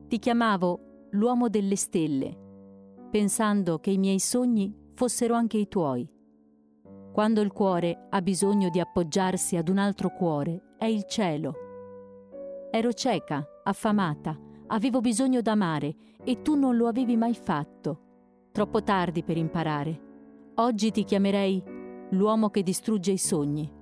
Ti chiamavo l'uomo delle stelle, pensando che i miei sogni fossero anche i tuoi. Quando il cuore ha bisogno di appoggiarsi ad un altro cuore, è il cielo. Ero cieca, affamata, avevo bisogno d'amare e tu non lo avevi mai fatto. Troppo tardi per imparare. Oggi ti chiamerei l'uomo che distrugge i sogni.